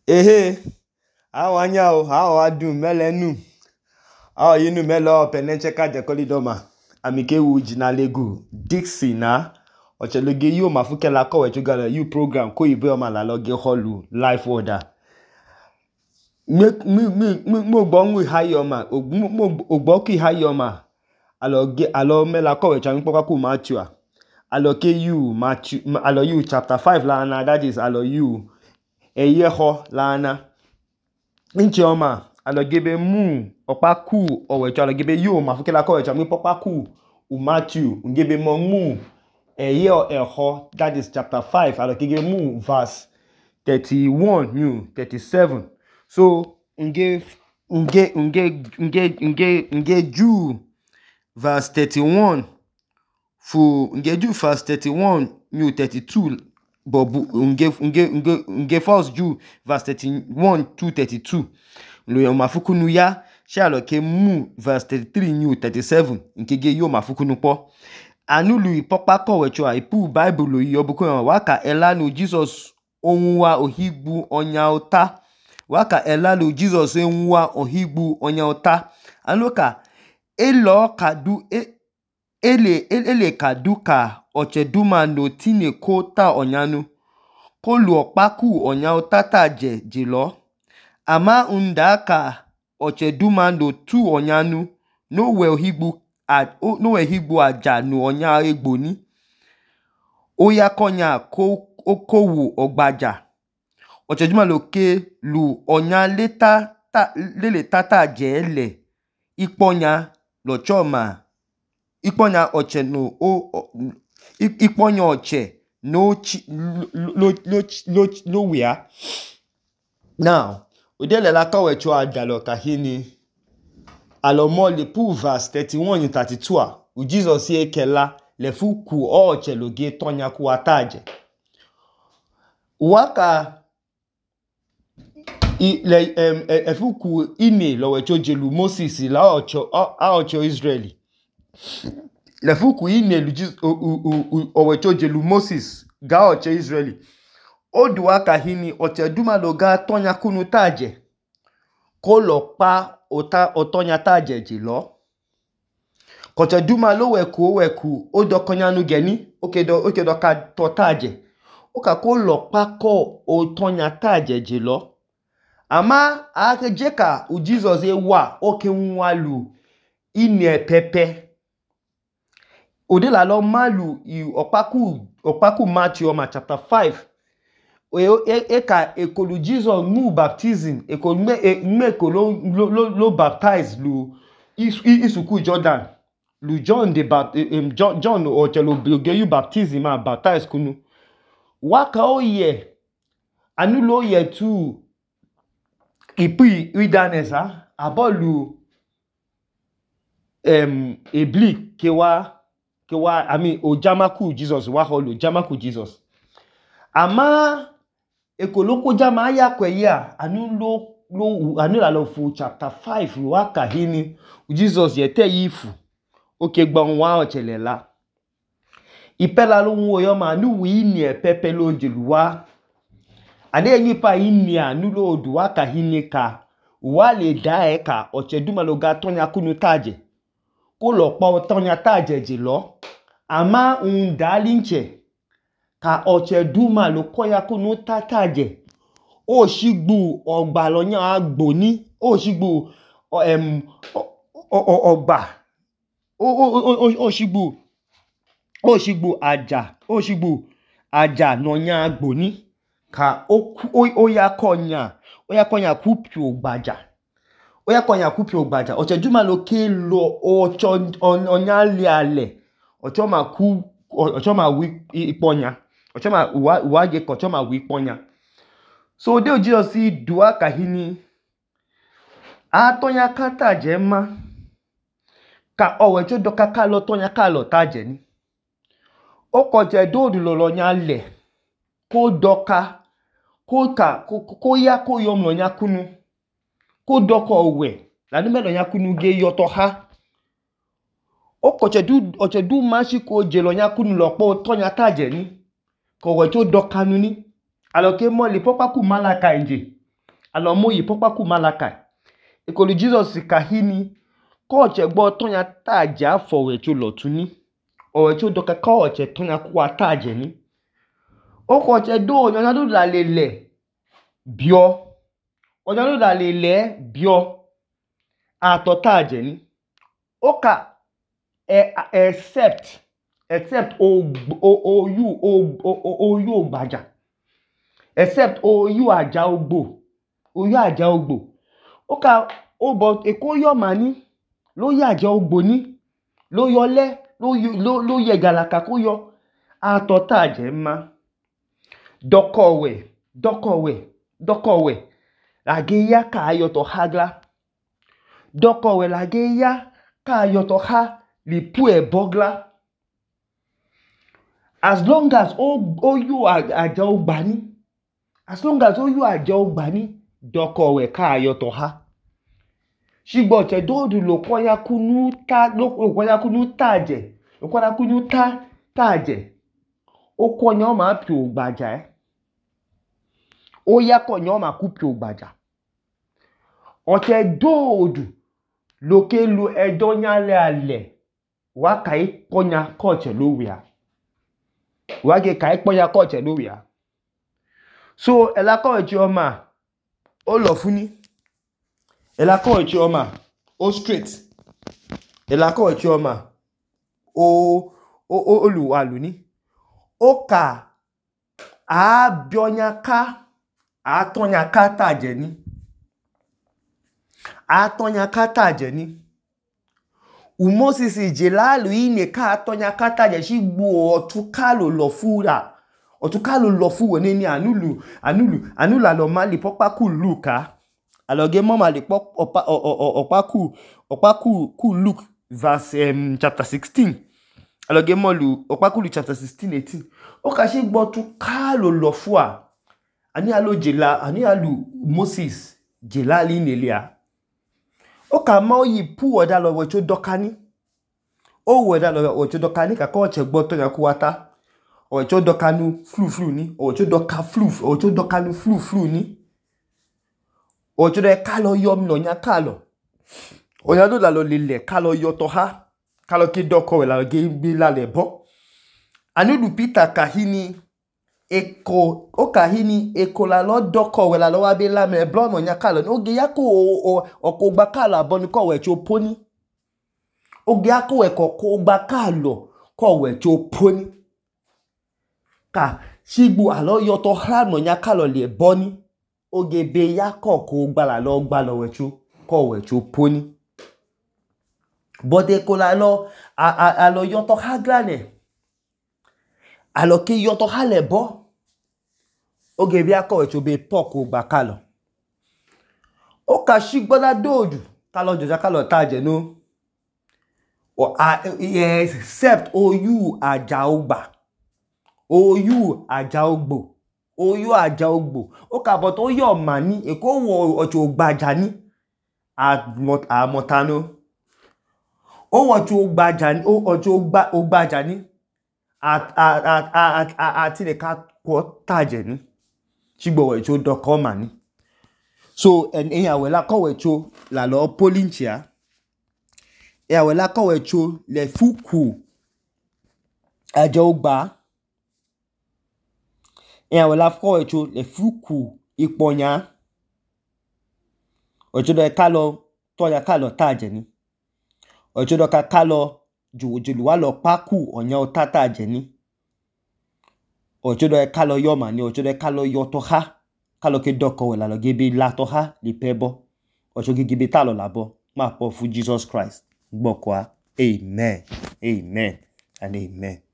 Ehe, awanya o, awa du melenu. Awa yinu melo penencheka de kolidoma. Amike wuji na legu. Dixie na. Ocheloge yu mafuke la kowe chugala yu program ko ibe oma la loge holu life order. Mo gbongu hayoma, ogbo ki hayoma. Alo me la kowe chami poka ku Matthew. Alo ke you Matthew, alo you chapter 5 la na, that is alo you eyeho la na. Inchioma, alo gebe mu opaku owecho alo gebe you mafuke la kowe chami poka ku Matthew, ngebe mo mu eho, that is chapter 5, alo gebe mu verse 31 new 37. So nge Jew verse 31 fu nge Jew verse 31 new 32 bobu nge first Jew verse 31 to 32 lo mafuku nu ya sha ke mu verse 33 new 37 nkege yo mafuku nu po anulu ipopa kowecho ipu bible yo buku waka elanu Jesus onwa ohigbu onya ota waka elanu Jesus enwa ohigbu onya ota anoka elo kadu ele kadu ka ocheduma no tine kota onyanu kolu opaku onya ota taje jilo ama undaka ocheduma no tu onyanu no we ohigbu aja no onya egboni oya konya kowu ogbaja ocheduma loke lu onya lele tata jele iponya lochoma iponya oche no iponya oche no wia. Now udele la kawe cho adalo kahini alomo le pou verse 31 32 u Jesus ye kela le fuku oche loge tonya ku ataje waka efuku ine lowe cho jelu Moses la ocho Israeli le fuku ine owe cho jelu Moses ga ocho Israeli odu waka hini oche duma loga tonya kunu taje ko lo pa otonya taje jilo koche duma lo weku odokonya nu geni okedo ka to taje oka ko lo pa ko otonya taje jilo ama akejeka u Jesus ewa oke nwalu ine pepe odela lo malu opaku Matthew ma chapter 5 eka ekolu Jesus mu baptism ekolu lo baptize lu isuku Jordan lu John John o chelo ge you baptism ma baptize kunu waka oye anulo oye tu ipi idanesa abolu ebli kewa ojamaku Jesus wa holu jamaku Jesus ama ekoloko jama ya kweya anula lo fu chapter 5 waka hini Jesus yete yifu oke gbon wa ochelela ipela lo nwo yo ma nu wi ni epepe lo jeluwa ade yin pa ini anulo odu waka hini ka wa le da e ka ocheduma lo ga tonya kunu taje ko lo pa tonya taje jilo ama undalinche ka ocheduma lo koya kunu tataje o shigbu ogba lo yan agboni o shigbu ogba o shigbu aja no yan agboni ka oya konya kupi ogbaja ocheduma lo ke lo onya ale ochoma wi iponya ochoma uwage ko ochoma wi iponya so de Jesus si dua kahini atonya kata jema ka owecho doka kalo tonya kalo taje ni okoje do lo nya le ko doka ko ya ko yom lo nya kunu ko doko owe la ni melo nya kunu ge yoto ha ochedu mashi ko je lo nya kunu lo po tonya taje ni ko wecho doka nu ni aloke mo le popa ku malaka nje alomoyi pokpaku Malakai ekolu Jesus kahini koche gbo tonya taje afowe cho lotuni o cho doka koche tonya kwa taje ni o koche do nyanya do la lele bio onya do la lele bio ato taje ni oka except oyu ogbaja except oyu aja ogbo oka obo ekoyo mani lo ya aja ogbo ni lo yole lo ye galaka koyo ato taje ma dokowe lage ya ka ayoto hagla dokowe lage ya ka ayoto ha lipu ebogla. As long as oyu aja ogbani dokowe ka ayoto ha shigbo che dodu lo kwanya kunu taje o kwanya ma pi ogbaja o ya kwanya ma ku pi ogbaja o che dodu loke lu edonya le ale wa kai kwanya koche lowia wage kai kwanya koche lowia so elako echioma o lo funi elako echioma o straight elako echioma o oluwalu ni o ka a bionya ka a tonya ka taje ni Moses jelalu ine ka tonya ka taje shigbo otukalo lo fura otukalo lo fu woni ni anulu alo mali pokpaku Luka aloge mama le opaku Luke verse chapter 16 aloge molu opaku Luke chapter 16:18 oka shigbo tukalo lo fua ani alu Moses jelali nelia oka ma oyi pu oda lo we cho dokani o we da lo we cho dokani ka ko che gbo to yan kuwata o cho dokanu flu ni o cho doka o cho dokanu flu ni o cho de kalo yom no nya kalo o ya do la lo lele kalo yoto ha kalo ki doko we la ge bi la le bo anu Peter kahini eko la lo doko we la lo wa be la me blo no nya kalo oge ya ko oko gba kalo aboni ko we cho poni oge ya ko we ko gba kalo ko we cho poni ka shigbu alo yoto ha no nya kalo le boni oge be ya ko gba la lo gba lo we cho poni bode ko la lo alo yoto ha glane alo ki yoto ha le bo oge bi ako we cho be poko gba kalo o ka shigbo la dodu kalo joja kalo taje no except oyu aja ogbo o ka but o yo mani e ko wo ocho gbaja ni amotano o wo ocho gbaja ni o ocho gbaja ni ati le ka ko taje ni shigbo we cho doko mani so eyan we la ko we cho la lo polinchia eyan we la ko we cho le fuku aja ogba eyan we la ko we cho le fuku iponya ojo do kalo toya kalo taje ni ojo do ka kalo julu wa lo paku onya o tataje ni ojo do kalo yoma ni ojo do kalo yoto ha kalo ke doko we la lo gebe lato ha li pebo ojo gebe talo labo ma po fu Jesus Christ gboko amen and amen.